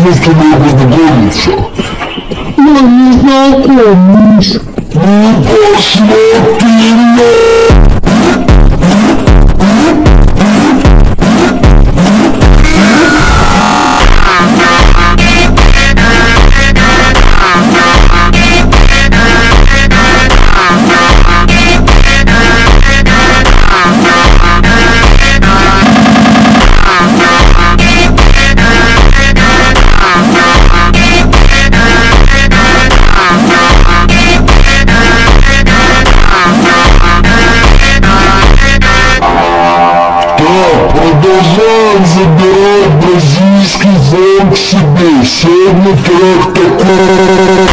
мы с тобой познакомиться? Я не знакомлюсь. Ну, посмотри на... Продолжаем забирать бразильский фон к себе. Сегодня трек такой.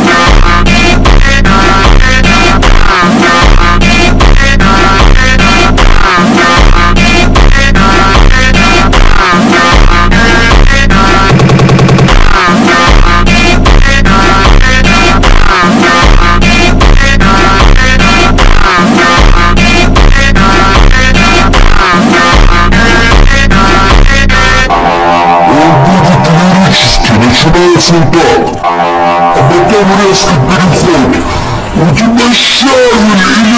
Начинается он так, а потом резкий переход. У тебя щавель или